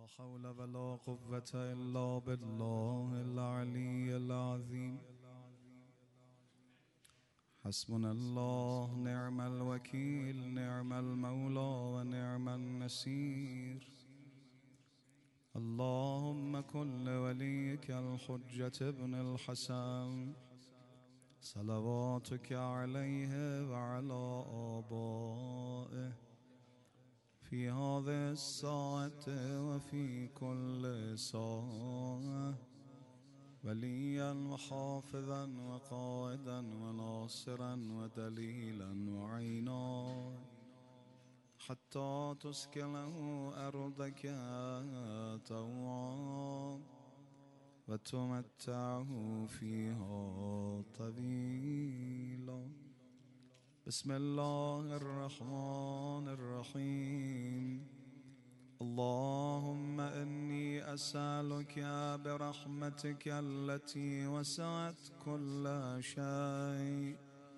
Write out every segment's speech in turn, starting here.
حول ولا قوة إلا بالله العلي العظيم. حسبنا الله نعم الوكيل، نعم المولى ونعم النصير. اللهم كن لوليك الحجة ابن الحسن صلواتك عليه وعلى آبائه في هذه الساعة وفي كل ساعة وليا وحافظا وقائدا وناصرا ودليلا وعينا، حتى تسكنه أرضك طوعا وتمتعه فيها طويلا. بسم الله الرحمن الرحيم. اللهم إني أسألك برحمتك التي وسعت كل شيء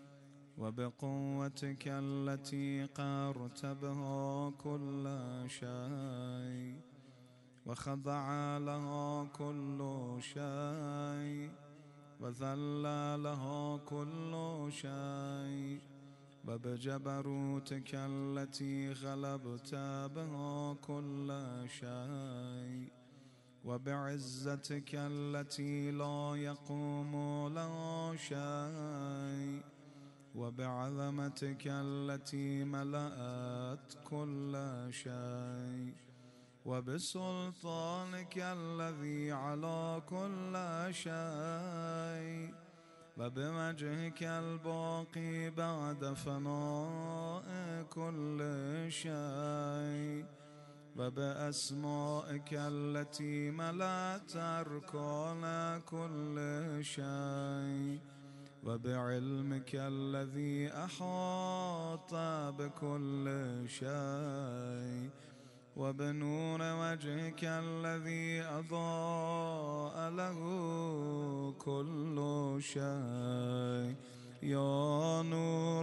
وبقوتك التي قهرت بها كل شيء وخضع لها كل شيء وذل لها كل شيء، وبجبروتك التي غلبت بها كل شيء وبعزتك التي لا يقوم لها شيء وبعظمتك التي ملأت كل شيء وبسلطانك الذي على كل شيء وبوجهك الباقي بعد فناء كل شيء وبأسمائك التي ملأت أركان كل شيء وبعلمك الذي أحاط بكل شيء وبنور وجهك الذي أضاء له كل شيء. يا نور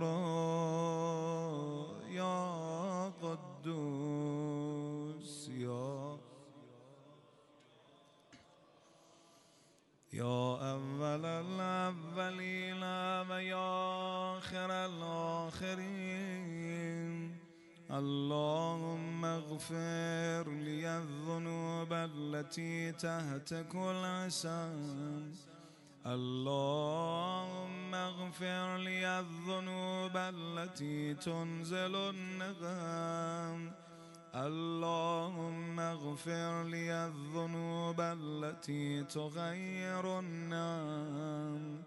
يا قدوس يا أول الأولين ويا آخر الآخرين. اللهم اغفر لي الذنوب التي تهتك العصام. اللهم اغفر لي الذنوب التي تنزل النغم. اللهم اغفر لي الذنوب التي تغير النام.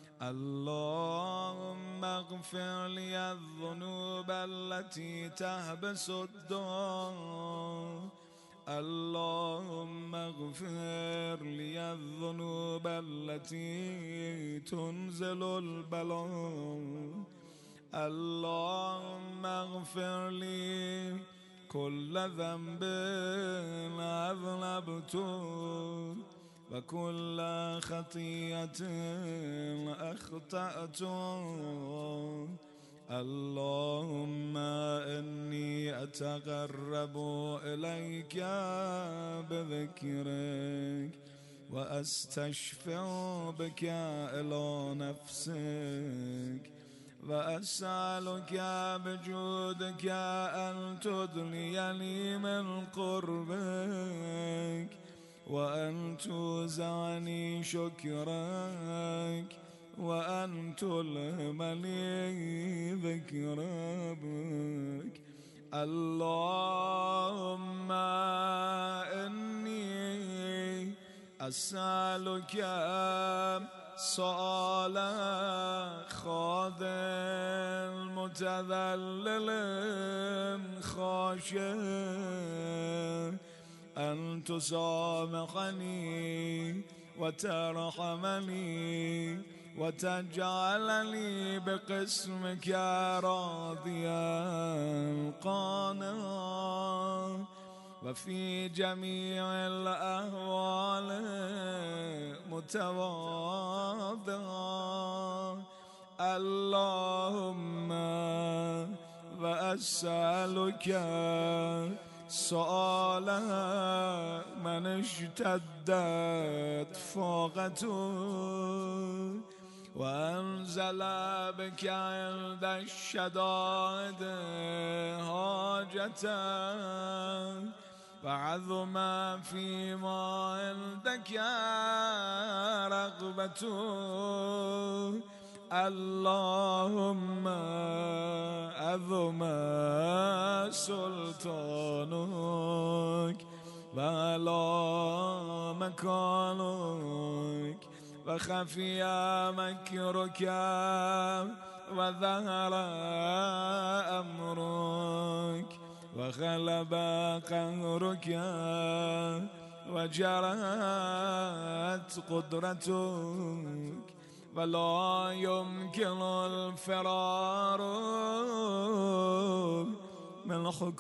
اللهم اغفر لي الذنوب التي تحبس الدعاء. اللهم اغفر لي الذنوب التي تنزل البلاء. اللهم اغفر لي كل ذنب أذنبته وكل خطيئة أخطأت. اللهم إني أتقرب إليك بذكرك وأستشفع بك إلى نفسك وأسألك بجودك أن تدنيني من قربك وأن توزعني شكرك وأن تلهمني ذكرك. اللهم إني أسألك سؤال خاضع متذلل خاشع أن تسامحني وترحمني وتجعلني بقسمك راضيا قانعا وفي جميع الأهوال متواضعا. اللهم وأسألك سؤال اشتدت فاقته وانزل بك عند الشدائد حاجته وعظم فيما عندك رغبته اللهم عظم سلطانك وعلى مكانك وخفي مكرك وظهر أمرك وغلب قهرك وجرت قدرتك ولا يمكن الفرار من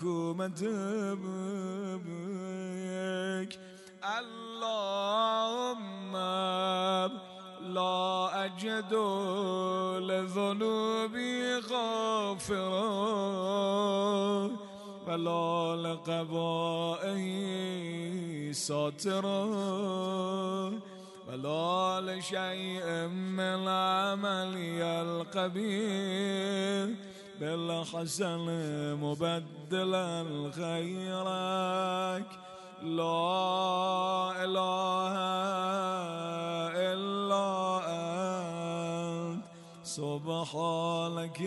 حكومتك اللهم لا أجد لذنوبي غافرا ولا لقبائي ساترا ولا لشيء من عملي القبيح بالحسن مبدلا خيرك لا إله إلا أنت سبحانك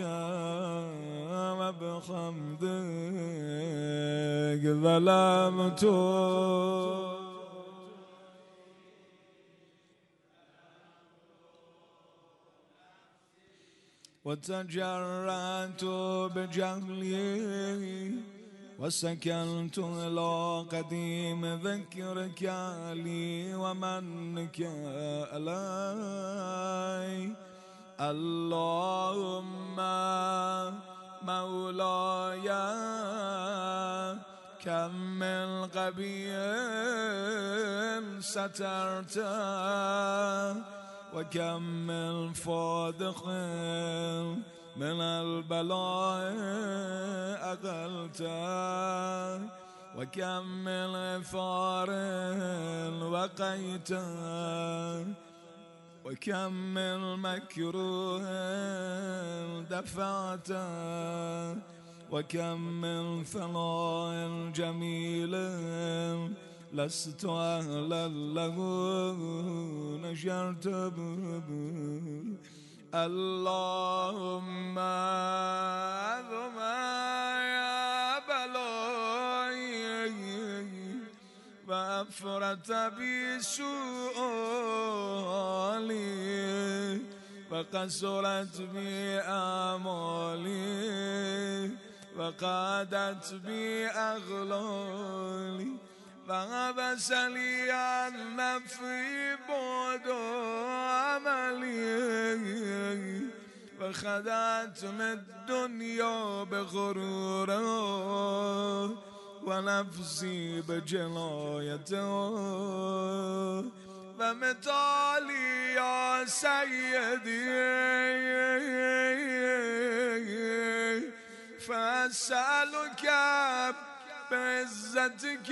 وبحمدك ظلمت وتجرأت بجهلي وسكنت إلى قديم ذكرك لي ومنك علي اللهم مولاي كم من قبيح سترته وكم من فادق من البلاء أقلته وكم من إثار وقيته وكم من مكروه دفعته وكم من ثناء جميل لست أهلا له نشرت اللهم عظم يا بلاي وأفرت بي سؤالي وقصرت بي آمالي وقادت بي أغلالي فغبس لي عن نفي بعد عملي وخدعتني الدنيا بغرورها ونفسي بجنايتها فمثالي يا سيدي فأسألك بعزتك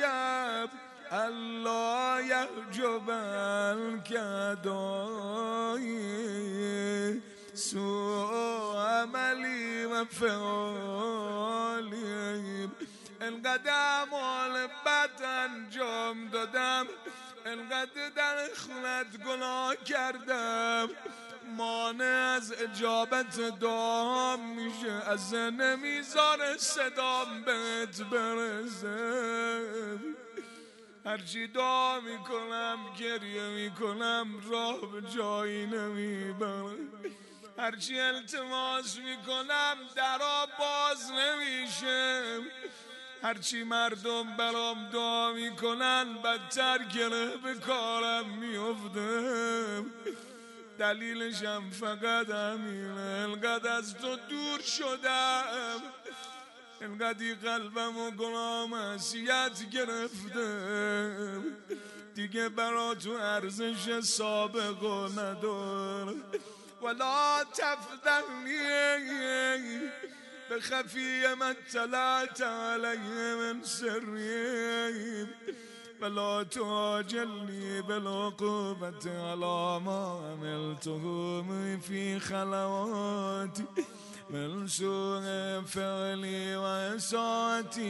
ألا يحجب عنك داعي سوء عملي وفعالي انقدر مالبت انجام دادم انقدر در خونت گناه کردم مانع از اجابت دعام میشه از نمیذاره صدام بهت برسه هرچی دعا میکنم گریه میکنم راه به جایی نمیبره هرچی التماس میکنم درا باز نمیشه هرچی مردم برام دعا میکنن بدتر گره به کارم میفته دلیلشم فقط همینه انقدر از تو دور شدم انقدر قلبم و گناه معصیت گرفته دیگه برا تو ارزش سابقه نداره ولا تفضحنی به خفی من طلعت علیه من سری ولا تعجلني بالعقوبة على ما عملته في خلواتي من سوء فعلي وإساءتي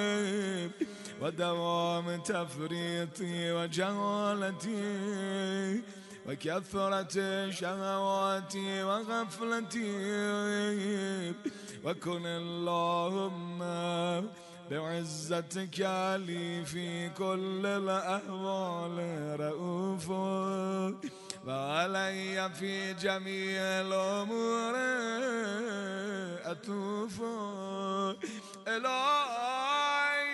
ودوام تفريطي وجهالتي وكثرة شهواتي وغفلتي وكن اللهم بعزتك لي في كل الأحوال رؤوف وعلي في جميع الأمور أتوف إلهي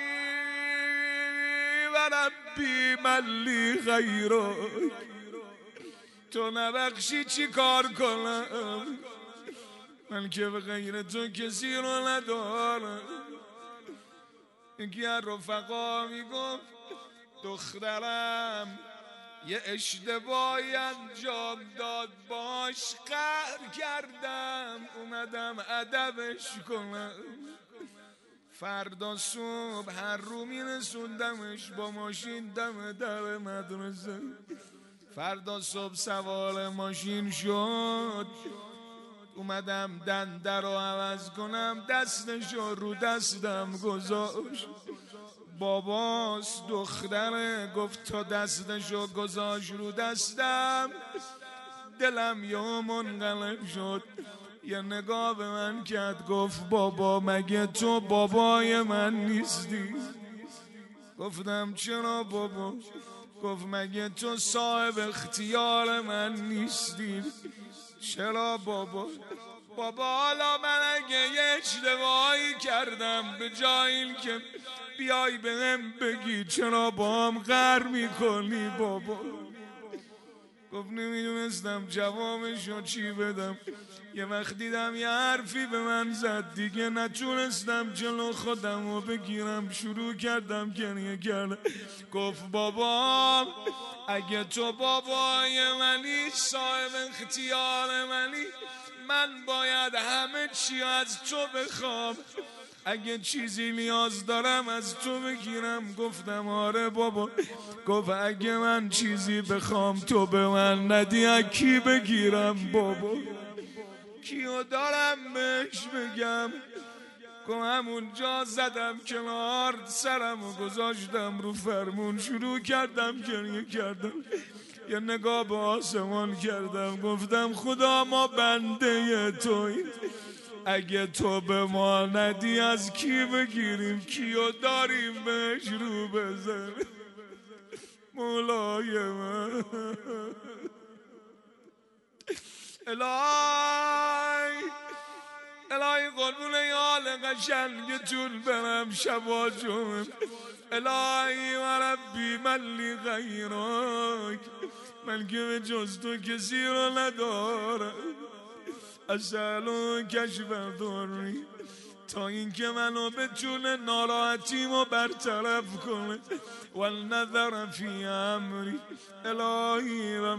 وربي من لي غيرك تو نبخشی چی کار کنم من که به غیر تو کسی رو ندارم. یکی از رفقا میگفت دخترم یه اشتباهی انجام داد باش قهر کردم اومدم ادبش کنم. فردا صبح هر رو میرسوندمش با ماشین دم در مدرسه. فردا صبح سوار ماشین شد اومدم دنده رو عوض کنم دستشو رو دستم گذاشت. باباست دختره گفت تا دستشو گذاشت رو دستم دلم یه منقلب شد. یه نگاه به من کرد گفت بابا مگه تو بابای من نیستی؟ گفتم چرا بابا؟ گفت مگه تو صاحب اختیار من نیستی؟ چرا بابا؟ بابا حالا من اگه یه اشتباهی کردم به جای این که بیای بهم بگی چرا با هم قهر میکنی بابا؟ گفت نمیدونستم جوابشو چی بدم. یه وقت دیدم یه حرفی به من زد دیگه نتونستم جلو خودم رو بگیرم شروع کردم گریه کردم. گفت بابا اگه تو بابای منی صاحب اختیار منی من باید همه چی از تو بخوام. اگه چیزی نیاز دارم از تو بگیرم. گفتم آره بابا. گفت اگه من چیزی بخوام تو به من ندی از کی بگیرم بابا؟ کیو دارم بهش بگم؟ گفت همونجا زدم کنار سرم و گذاشتم رو فرمون شروع کردم گریه کردم. یه نگاه به آسمان کردم گفتم خدا ما بنده توییم. اگه تو به ما ندی از کی بگیریم؟ کیو داریم بهش رو بزن؟ مولای من الهی قربون یال قشنگتون برم شبا جون. الهی و ربی من لی غیرک من که به جز تو کسی رو ندارم. اسألو کشف ضری تا اینکه منو بتونه ناراحتیمو برطرف کنه و النظر فی امری. الهی و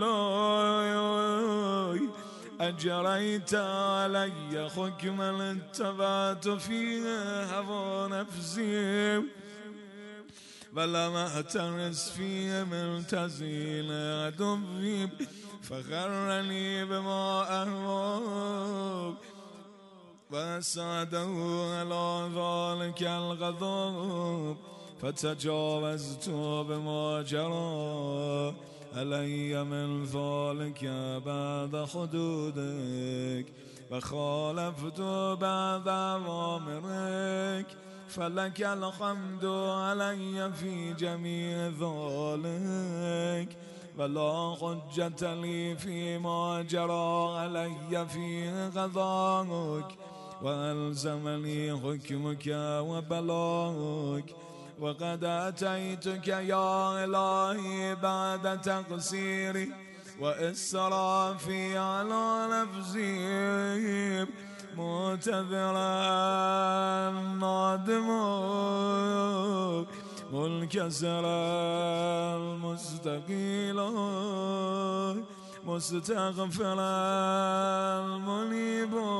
مولای اجریت علی حکما اتبعت فیه هوا نفسی ولم احترس فیه من تزیل عدوی فغرني بما أهوى وأسعده على ذلك الغضب فتجاوزت بما جرى علي من ذلك بعد حدودك وخالفت بعد أوامرك فلك الحمد علي في جميع ذلك ولا حجة لي فيما جرى علي فيه قضاءك وألزمني حكمك وبلاغك وقد أتيتك يا إلهي بعد تقصيري وإسرافي على نفسي معتذرا نادما منكسرا مستقيلا مستغفرا منيبا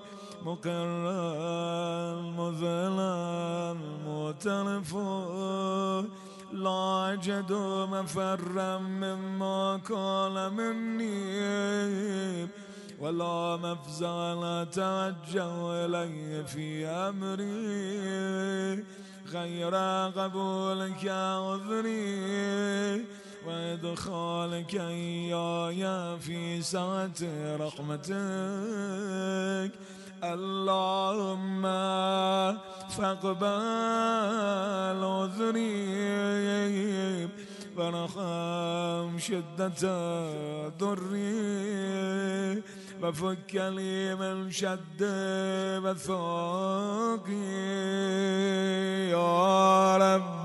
مقرا مذلا معترفا لا أجد مفرا مما كان مني ولا مفزع لا توجه إلي في أمري غير قبولك عذري وإدخالك إياي في سعة رحمتك اللهم فاقبل عذري ورحم شدة ضري وفك لي من شد وثاقي يا رب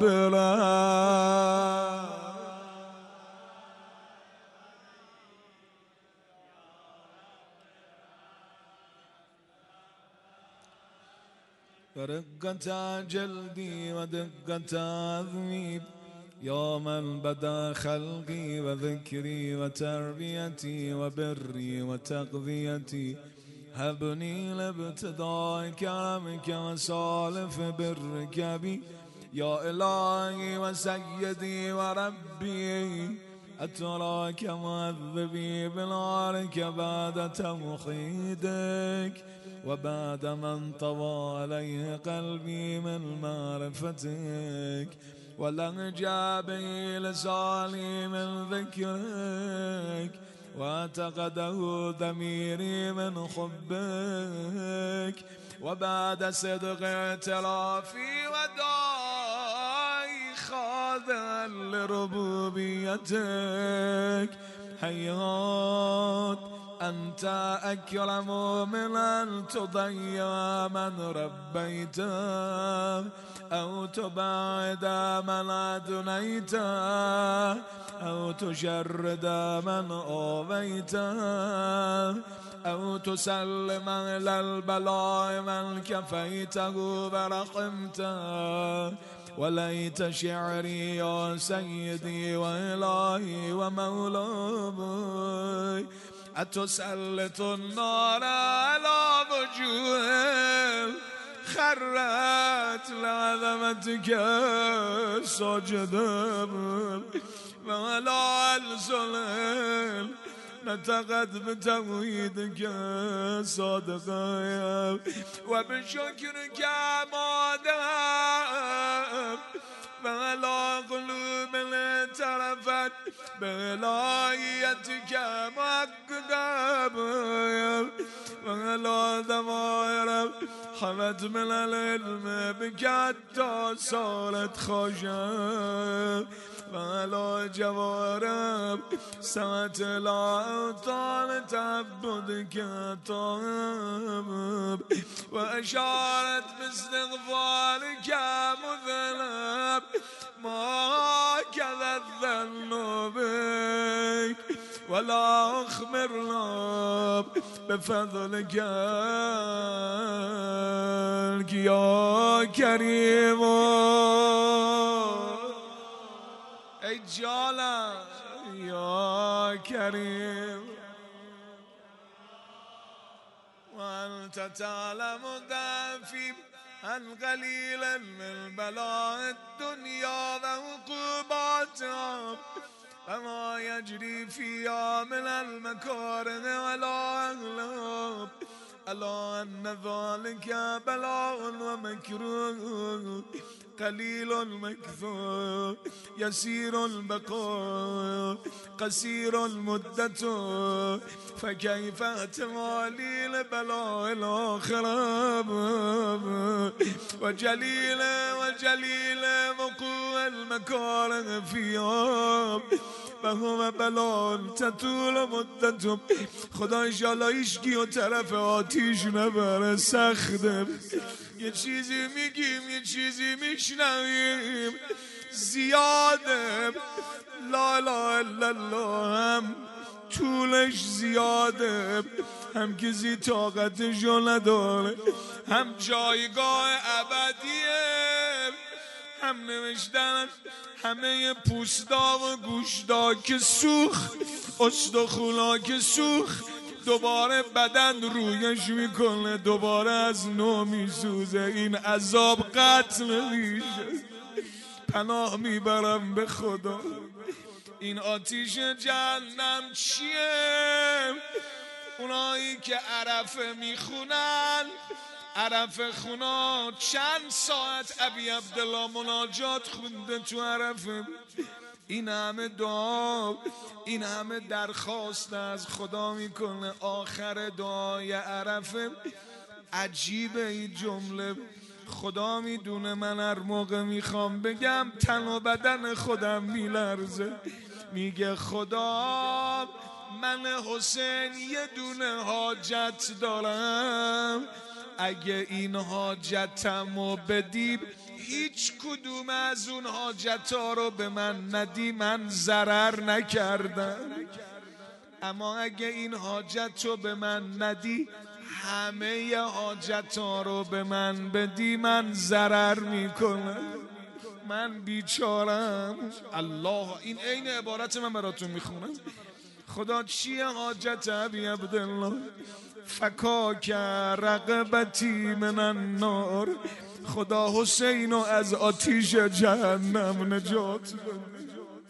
ورقة جلدي ودقة عظمي يا من بدا خلقي وذكري وتربيتي وبري وتقضيتي هبني لابتداء كرمك وسالف برك بي يا إلهي وسيدي وربي أتراك معذبي بالعارك بعد توحيدك وبعد من طوى عليه قلبي من معرفتك ولنجا به لساني من ذكرك واعتقده ضميري من حبك وبعد صدق اعترافي وداعي خاضعا لربوبيتك هيهات أنت أكرم من أن تضيع من ربيته أو تبعد من أدنيته أو تشرد من آويته أو تسلم إلى البلاء من كفيته ورحمته وليت شعري يا سيدي وإلهي ومولاي أتسلط النار على وجوه خرت لعظمتك ساجدا ولا الزلل نتقت بتوحيدك صادقا وبشكرك مادام ولا قلوب اعترفت بلايتك مقدم ولا ضمائر حمد من العلم بك حتى صارت خشب ولا جوارب سمت الأوطان تعبدك طاب وأشارت باستغفارك مذنب ما كذا الظن بك ولا أخبرنا بفضلك يا كريم اجالا يا كريم وأنت تعلم دافي عن قليلا من بلاء الدنيا وعقوباتها وما يجري فيها من المكارم والأغلاب ألا أن ذلك بلاء ومكروه قليل المكثور يسير البقاء قصير المدة فكيف احتمالي لبلاء الآخرة وجليل وقوع المكارم فيها وهو بلاء تطول مدته خدا انشالله ایشکی و طرف آتیش نبره سخته یه چیزی میگیم یه چیزی میشنویم زیاده لا اله الا الله هم طولش زیاده هم کسی طاقتشو نداره هم جایگاه ابدیه هم نوشتن همه پوستا و گوشتا که سوخت استخونا که سوخت دوباره بدن رویش میکنه دوباره از نو میسوزه این عذاب قطع نمیشه پناه میبرم به خدا. این آتیش جهنم چیه؟ اونایی که عرفه میخونن، عرفه خونا چند ساعت ابی عبدالله مناجات خونده تو عرفه. این همه دعا، این همه درخواست از خدا میکنه. آخر دعای عرفه عجیبه این جمله. خدا میدونه من هر موقع میخوام بگم تن و بدن خودم میلرزه. میگه خدا من حسین یه دونه حاجت دارم، اگه این حاجتمو بدی، هیچ کدوم از اون حاجتها رو به من ندی، من ضرر نکردم. اما اگه این حاجت رو به من ندی، همه حاجتها رو به من بدی، من ضرر میکنم، من بیچارم. الله، این عین عبارت من براتون میخونم. خدا چیه حاجت ابی عبدالله؟ فکاک رقبتی من النار. خدا حسینو از آتیش جهنم نجات بده.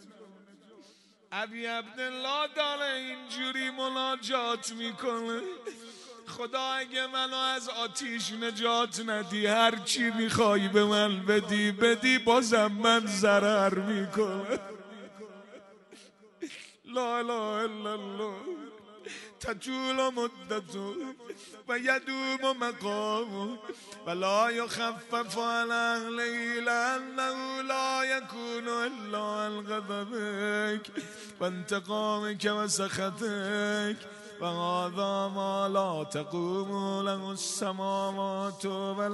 ابی عبدالله داره اینجوری مناجات میکنه. خدا اگه منو از آتیش نجات ندی، هر چی میخوای به من بدی بازم من ضرر میکنم. لا اله الا الله. تطول مدته و یدوم مقامه و لا یخفف عن اهله لانه لا یکون الا عن غضبک و انتقامک و سخطک و هذا ما لا تقوم له السماوات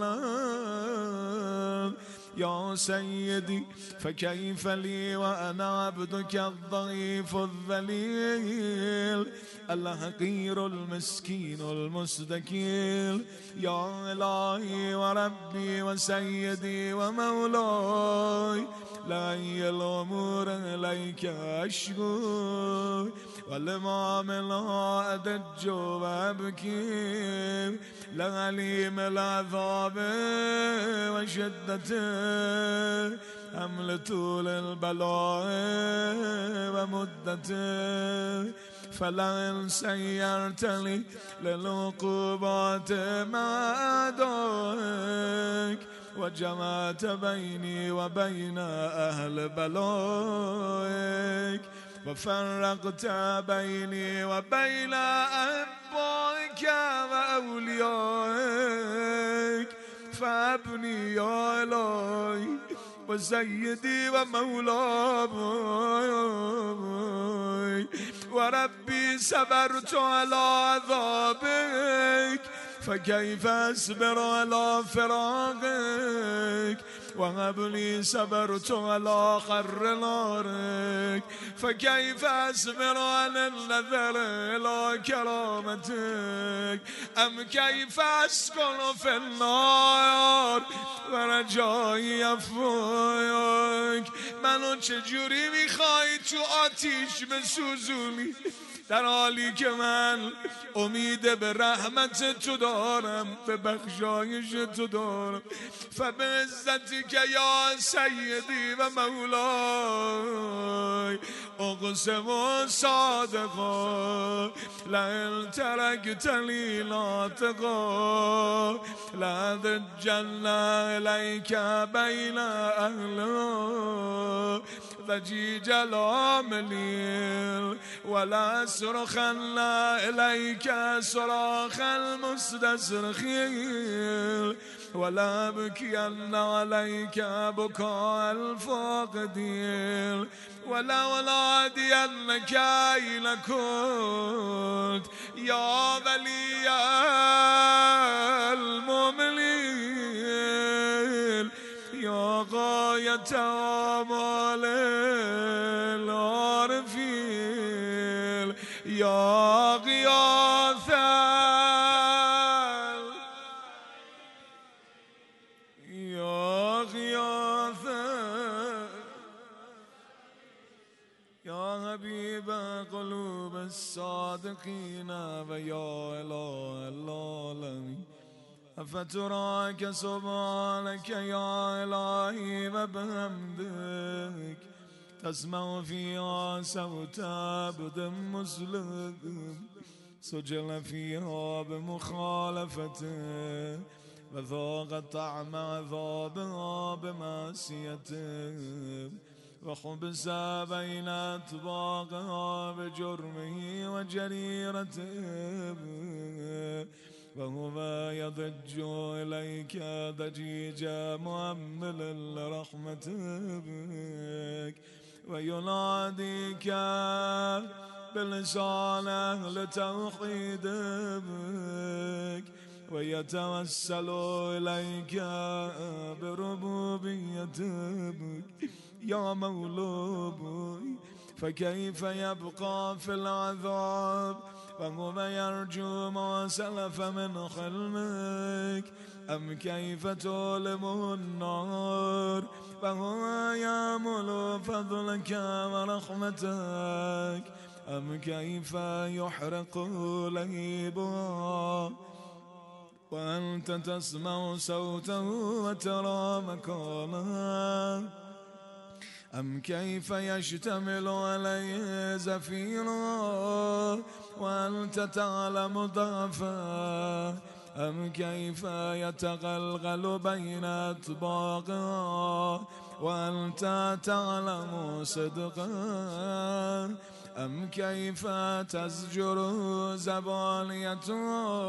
والارض. یا سیدی فکیف لی و انا عبدک الضعیف الذلیل الحقیر المسکین المستکیل. یا الهی و ربی و سیدی و مولای لای الامور الیک اشکو والامام لا ادج و ابکی لعلیم العذاب و شدته حمل طول البلاء و مدته. فلئن سیرتنی للعقوبات مع اعدائک و جمعت بینی و بین اهل بلائک و فرقت بینی و بین احبائک و اولیائک فابنی یا الهی و سیدی و مولاي و ربی صبرت علی عذابک فكيف اصبر على فراقك وقبلي صبرت على خر نارك فكيف اصبر على النذر الى كرامتك ام كيف اسكن في النار ورجای عفوك. منو چجوری میخوای تو آتیش بسوزونی در حالی که من امید به رحمت تو دارم، به بخشایش تو دارم. فبعزتک یا سیدی و مولای اقسم صادقا لئن ترکتنی لا تقا لأضجن الیک بین اهلها ضجیج العاملین ولا صرخن الیک صراخ المستصرخین ولا ابکین علیک بکاء الفاقدین ولا نادینک این کنت یا ولی المؤمنین یا غایت آمال العارفین یا غیاث یا حبیب قلوب الصادقین و یا اله العالمین أفتراك سبحانك يا إلهي وبحمدك تسمع فيها صوت عبد مسلم سجل فيها بمخالفته وذاق طعم عذابها بمعصيته وحبس بين أطباقها بجرمه وجريرته وهو يضج إليك ضجيجا مؤملا لرحمتك ويناديك بلسان أهل توحيدك ويتوسل إليك بربوبيتك يا مولوي فكيف يبقى في العذاب وهو يرجو ما سلف من حلمك أم كيف تؤلم النار وهو يأمل فضلك ورحمتك أم كيف يحرق لهيبها وأنت تسمع صوته وترى مكانه أم كيف يشتمل عليه زفيرا وأنت تعلم ضعفه أم كيف يتغلغل بين أطباقها وأنت تعلم صدقه أم كيف تزجر زبانيته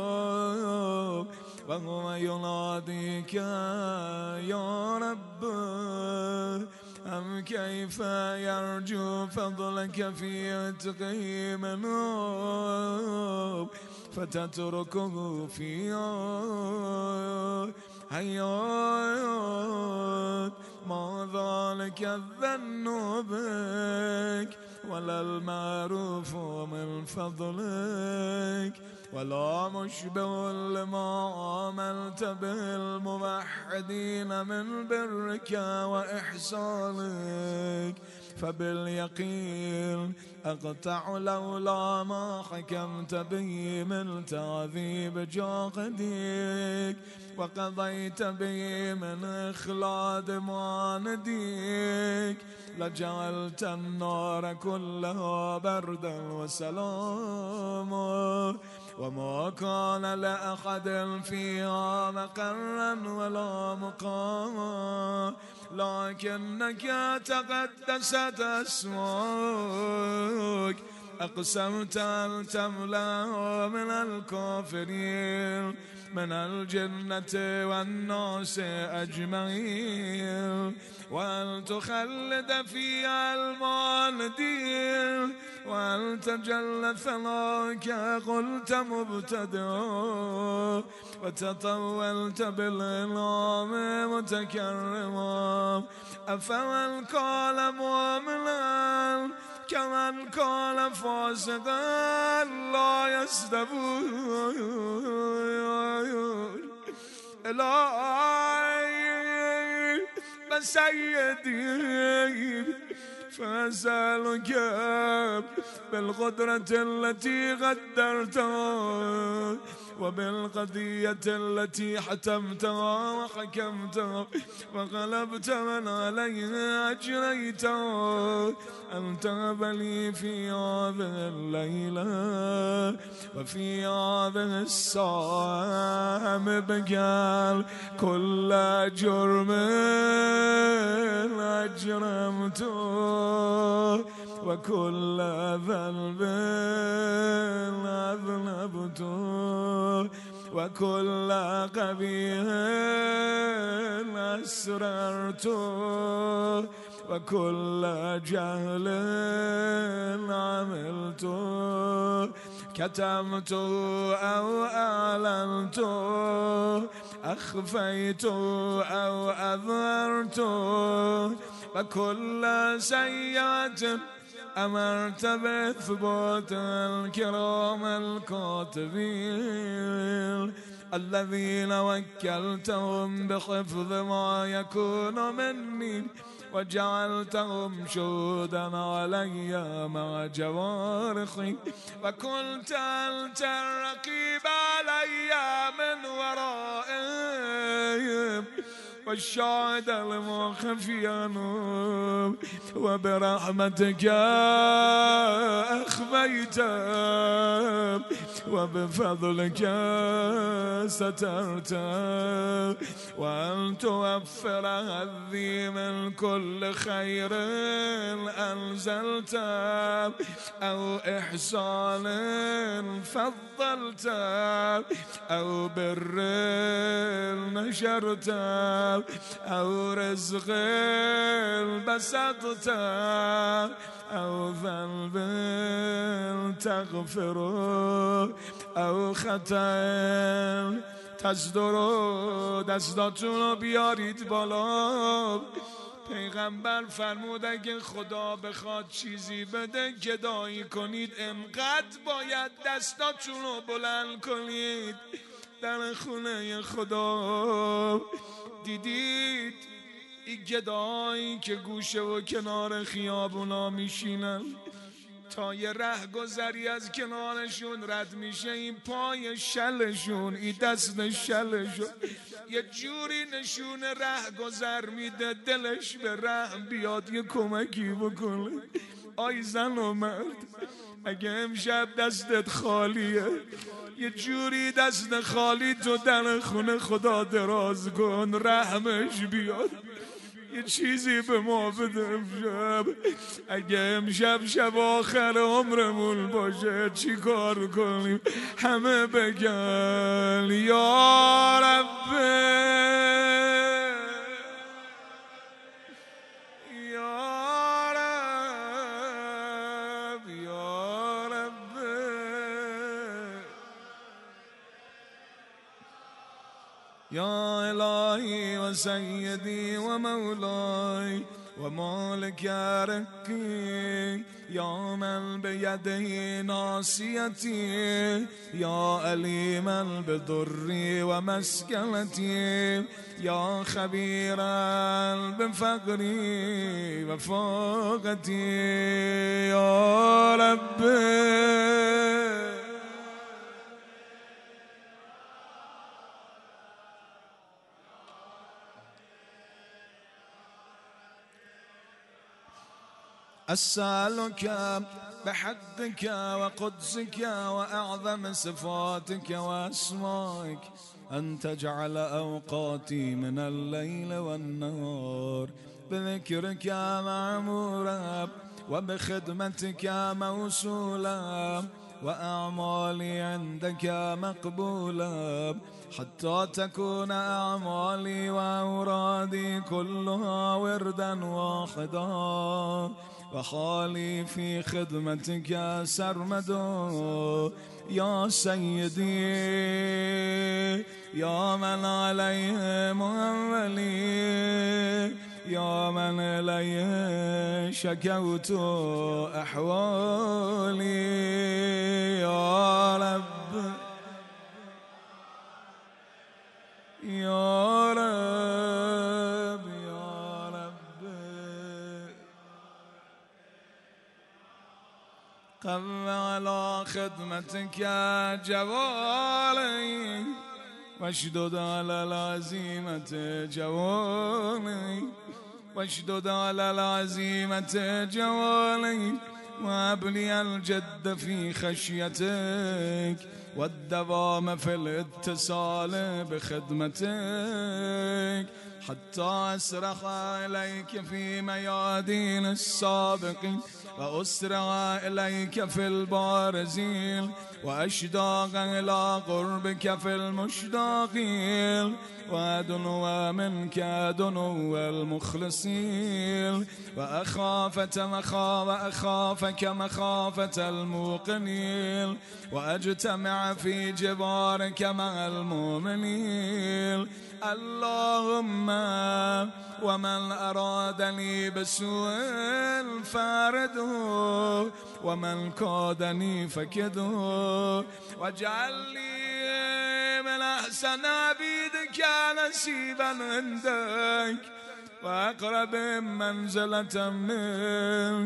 وهو يناديك يا رب أم كيف يرجو فضلك في عتقه منه فتتركه في حيات ما ذلك الظن بك ولا المعروف من فضلك ولا مشبه لما عملت به الموحدين من برك وإحسانك فباليقين أقطع لولا ما حكمت به من تعذيب جاهديك وقضيت به من إخلاد معانديك لجعلت النار كلها بردا وسلاما وما كان لأحد فيها مقرا ولا مقاما لكنك تقدست اسمك أقسمت أن تملأ من الكافرين من الجنة والناس أجمعين وأن تخلد فيها المالدين وأنت جل ثناك قلت مبتدئا وتطولت بالإنعام متكرما أفمن قال مؤمنا كمن قال فاسقا لا يستوون إلهي بسيدي فأسألك بالقدرة التي قدرتها وبالقضية التي حتمتها وحكمتها وغلبت من عليها أجريتها أن تهب لي في هذه الليلة وفي هذه الساعة مبقال كل جرم أجرمته وكل ذنب أذنبته وكل قبيح أسررته وكل جهل عملته كتمته أو أعلنته أخفيته أو أظهرته وكل سيئة أمرت بإثبات الكرام الكاتبين الذين وكلتهم بحفظ ما يكون مني وجعلتهم شهودا علي مع جوارحي وكنت أنت الرقيب علي من ورائهم والشاهد لما خفي عنهم وبرحمتك أخفيت وبفضلك سترت وأن توفر هذي من كل خير أنزلت أو إحسان فضلت أو بر نشرت أو رزق بسطت أو ذنب تغفر أو خطأ تصدر. دستاتون رو بیارید بالا. پیغمبر فرمود اگه خدا بخواد چیزی بده گدایی کنید انقدر باید دستاتون رو بلند کنید. در خونه خدا دیدید این گدایی که گوشه و کنار خیابونا میشینن تا یه ره گذری از کنارشون رد میشه این پای شلشون این دست شلشون یه جوری نشون ره گذر میده دلش به رحم بیاد یه کمکی بکنه. آی زن و مرد اگه امشب دستت خالیه یه جوری دست خالی تو در خونه خدا دراز کن رحمش بیاد یه چیزی به ما بده امشب. اگه امشب شب آخر عمرمون باشه چی کار کنیم؟ همه بگن یا رب یا رب یا رب. یا الهی و سیدی و مولاي ومالك رقي يا من بيده ناصيتي يا أليما بضري ومسكنتي يا خبيرا بفقري وفاقتي يا رب. أسألك بحقك وقدسك وأعظم صفاتك وأسمائك أن تجعل أوقاتي من الليل والنهار بذكرك معمورا وبخدمتك موصولا وأعمالي عندك مقبولا حتى تكون أعمالي وأورادي كلها وردا واحدا وحالي في خدمتك سرمدا. يا سيدي يا من عليه مؤولي يا من إليه شكوت أحوالي يا رب يا رب يا رب. قم على خدمتك جوالي واشدد على العزيمة جوالي واشدد على العزيمة جوالي وابلي الجد في خشيتك والدوام في الاتصال بخدمتك حتى أسرع إليك في ميادين السابقين وأسرع إليك في البارزين وأشتاق إلى قربك في المشتاقين وأدنو منك أدنو المخلصين وأخافك مخافة الموقنين وأجتمع في جوارك مع المؤمنين. اللهم ومن أرادني بسوء فارده ومن كادني فكده واجعل لي من أحسن عبيدك نصيبا عندك وأقرب منزلة منك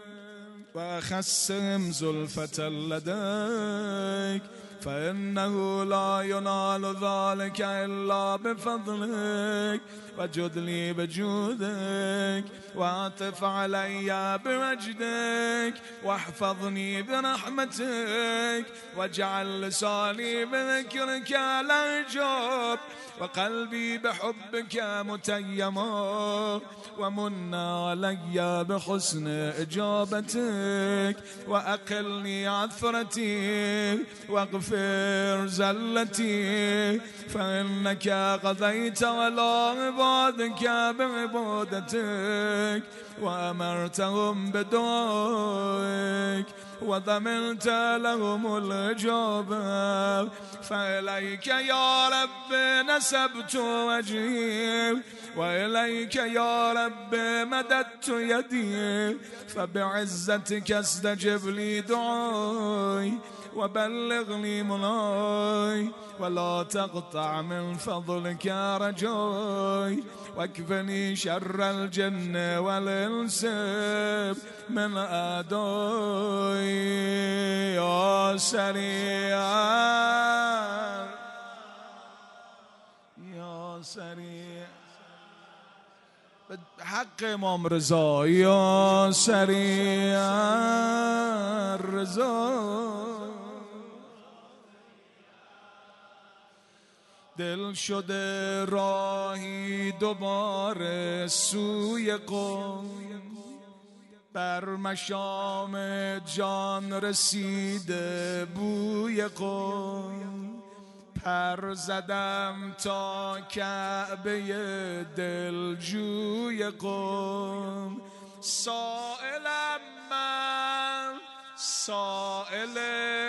وأخسهم زلفة لديك فإنه لا ينال ذلك إلا بفضلك وجد لي بجودك وعطف علي بمجدك واحفظني برحمتك واجعل لساني بذكرك لهجب وقلبي بحبك متيما ومن علي بحسن إجابتك وأقلني عثرتي واغفر زلتي فإنك قضيت على عبادك بعبادتك وأمرتهم بدعائك وضمنت لهم الإجابة فإليك يا رب نسبت وجهي وإليك يا رب مددت يدي فبعزتك استجب لي دعائي وبلغني مناي ولا تقطع من فضلك رجاي واكفني شر الجن والإنس من أعدائي يا سريع يا سريع حق امام رضا يا سريع الرضا دل شده راهی دوباره سوی قوم بر مشام جان رسیده بوی قوم پر زدم تا کعبه دلجوی قوم سائلم من سائل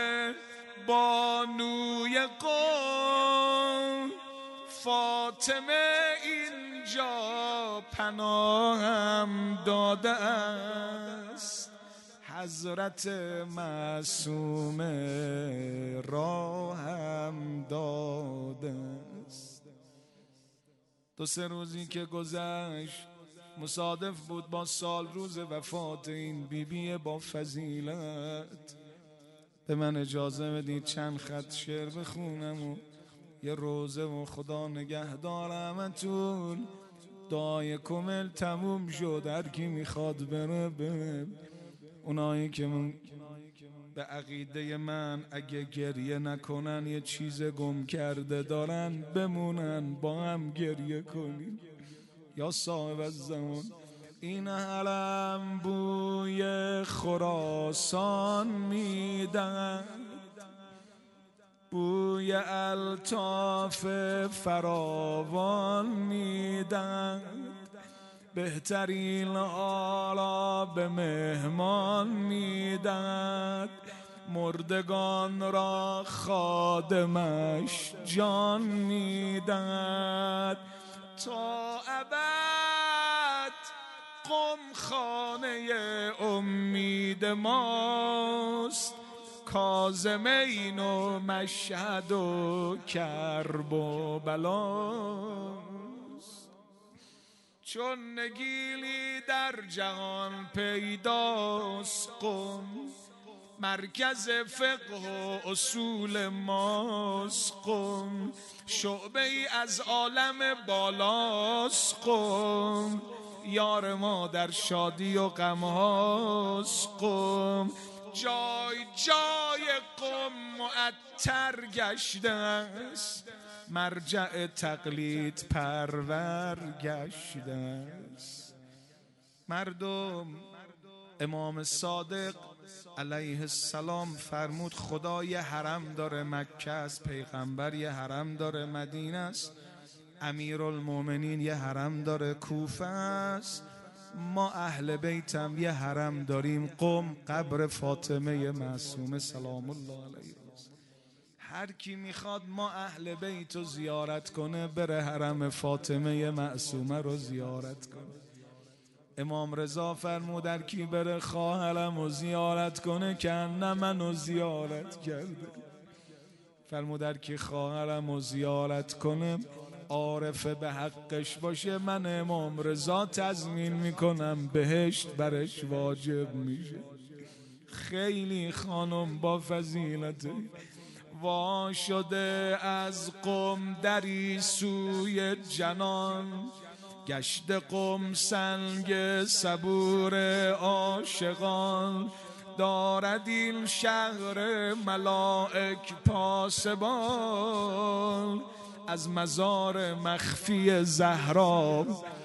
بانوی قوم فاطمه اینجا پناهم داده است حضرت معصوم راهم داده است. 2-3 روزی که گذشت مصادف بود با سال روز وفات این بیبی با فضیلت. به من اجازه بدید چند خط شعر بخونم و یه روزه و خدا نگهدارمتون. دعای کمل تموم شد، هر کی میخواد بره بره. اونایی که به عقیده من اگه گریه نکنن یه چیز گم کرده دارن بمونن با هم گریه کنیم. یا صاحب الزمان این حرم بوی خراسان میدن، بوی الطاف فراوان میدن، بهترین حالا به مهمان میدن، مردگان را خادمش جان میدن. تا ابد قم خانه امید ماست، کاظمین و مشهد و کرب و بلاست. چون نگیلی در جهان پیداست قم، مرکز فقه و اصول ماست قم، شعبه ای از عالم بالاست قم، یار ما در شادی و غم هاست قم. جای جای قم معطر گشته است، مرجع تقلید پرور گشته است. مردم امام صادق علیه السلام فرمود خدا یه حرم داره مکه است، پیغمبر یه حرم داره مدینه است، امیرالمومنین یه حرم داره کوفه است، ما اهل بیتم یه حرم داریم قم، قبر فاطمه معصومه سلام الله علیها. هر کی میخواد ما اهل بیت رو زیارت کنه بره حرم فاطمه معصومه رو زیارت کنه. امام رضا فرمود هر کی بره خواهرم رو زیارت کنه که نه منو زیارت کرده. فرمود هر کی خواهرم رو زیارت کنه عارف به حقش باشه من امام رضا تضمین میکنم بهشت برش واجب میشه. خیلی خانم با فضیلت وا شده از قم دری سوی جنان، گشت قم سنگ صبور عاشقان، دارد این شهر ملائک پاسبان، از مزار مخفی زهرا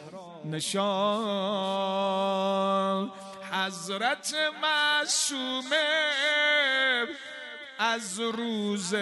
نشان. حضرت معصومه از روز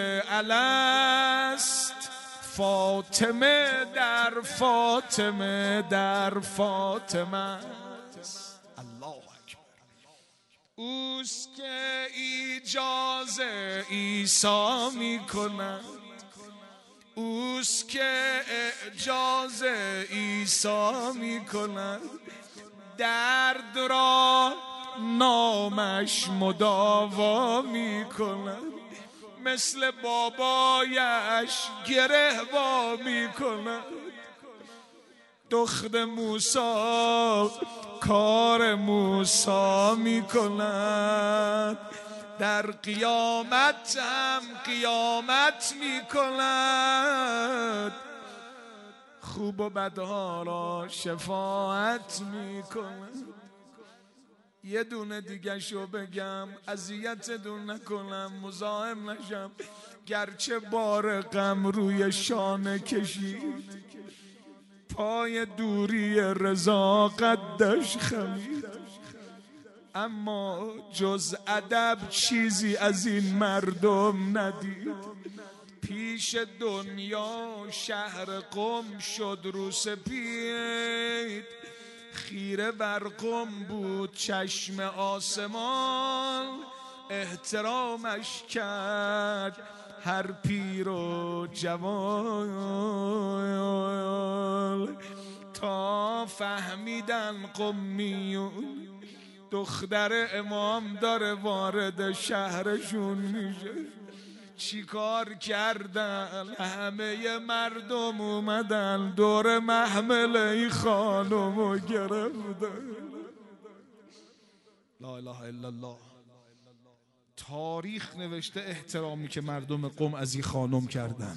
الست، فاطمه در فاطمه در فاطمه است. الله اکبر. اوست که ایجاز عیسی میکند، اوست که اعجاز عیسی میکند، درد را نامش مداوا میکند، مثل بابایش گره وا میکند. دختر موسی کار موسی میکند، در قیامت هم قیامت میکند، خوب و بدها را شفاعت میکند. یه دونه دیگه شو بگم اذیتتون نکنم مزاحم نشم، گرچه بار غم روی شانه کشید، پای دوری رضا قدش خمید، اما جز ادب چیزی از این مردم ندید. پیش دنیا شهر قم شد رو سپید، خیره بر قم بود چشم آسمان، احترامش کرد هر پیر و جوان، تا فهمیدن قمیون دختر امام داره وارد شهرشون میشه. چی کار کردن؟ همه مردم اومدن دور محمله خانمو گرفتن. لا اله الا الله. تاریخ نوشته احترامی که مردم قم از این خانم کردن.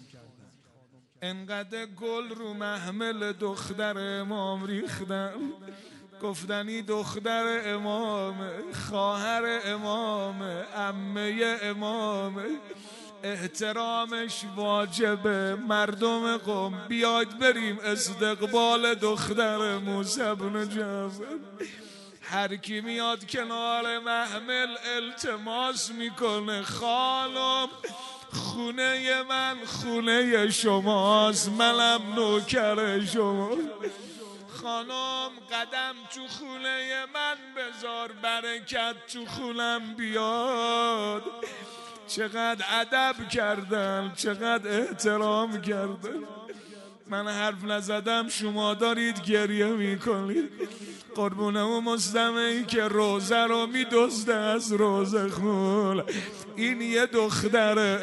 انقدر گل رو محمل دختر امام ریختن، گفتنی دختر امام، خواهر امام، عمه امام، احترامش واجبه. مردم قم بیاید بریم استقبال دختر موسی بن جعفر. هر کی میاد کنار محمل التماس میکنه خانم خونه من خونه شماست، منم نوکر شما. خانم قدم تو خونه من بذار، برکت تو خونم بیاد. چقدر ادب کردن، چقدر احترام کردن. من حرف نزدم شما دارید گریه میکنید. قربونه و مستمعی که روزه رو میدزده از روزه خون. این یه دختر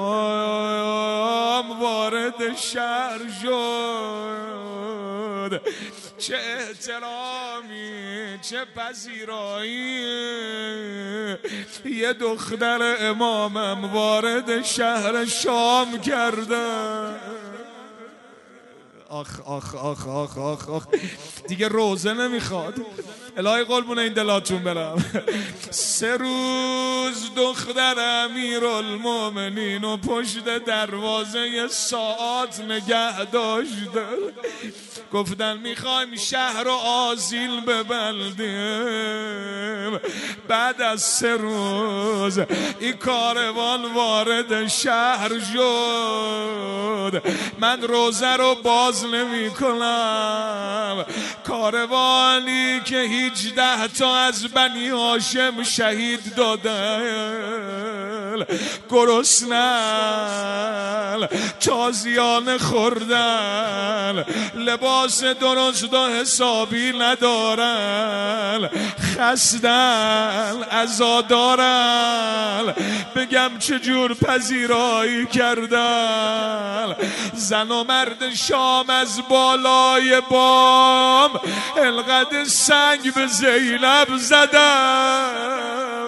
امام وارد شهر شد. چه احترامی، چه پذیرایی. یه دختر امامم وارد شهر شام کرده. آخ آخ آخ آخ آخ آخ دیگه روزه نمیخواد. الهی قربون این دلاتون برم. 3 روز دختر امیرالمومنین و پشت دروازه ساعات نگه داشته. گفتن میخوایم شهر رو آذیل ببندیم. بعد از 3 روز این کاروان وارد شهر شد. من روزه رو باز نمی کنم. کاروانی که 18 تا از بنی هاشم شهید دادن گرسنن تازیانه خوردن، لباس درست و حسابی ندارن، خستن عزادارن، بگم چجور پذیرایی کردن. زن و مرد شام از بالای بام انقدر سنگ به زینب زدن،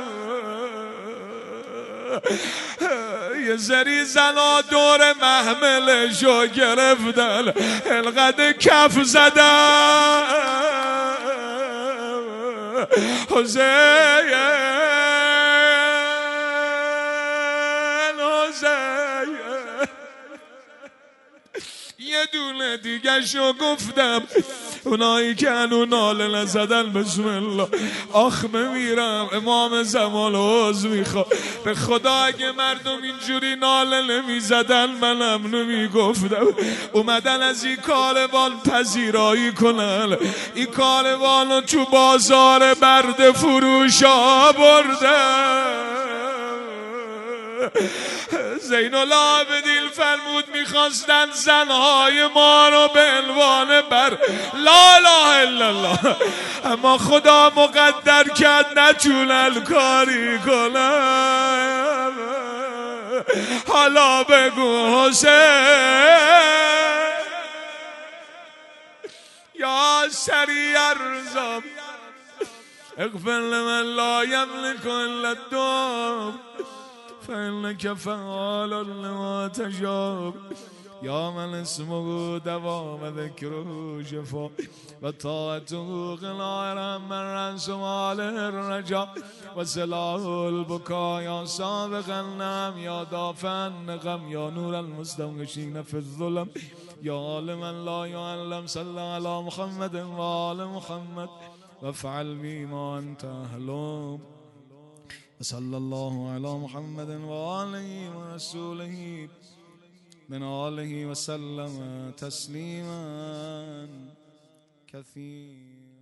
یه سری زنا دور محملشو گرفتن انقدر کف زدن. حسین یه دونه دیگه شو گفتم، اونایی که هنو ناله نزدن بسم الله. آخ میمیرم، امام زمان عوض میخوا، به خدا اگه مردم اینجوری ناله نمیزدن منم نمیگفتم. اومدن از این کاروان پذیرایی کنن، این کاروانو تو بازار برد فروش آوردن. زین العابدین فرمود میخواستن زنهای ما رو به عنوان بر لا اله الا الله، اما خدا مقدر کرد نتونن کاری کنن. حالا بگو حسین یا سریع الرزام اغفر لمن لا یملک الا الدم فإنك فعال لما تشاء یا من اسمه دوام ذکره شفا و طاعته غنای من رنس ماله الرجا و سلاح البکا یا سابق النم یا دافع النقم یا نور المستوحشین فی الظلم یا عالما لا یعلم. صلی علی محمد و آل محمد و فعل بی ما انت اهلم. صلى الله على محمد وآله ورسوله من آله وسلم تسليما كثيرا.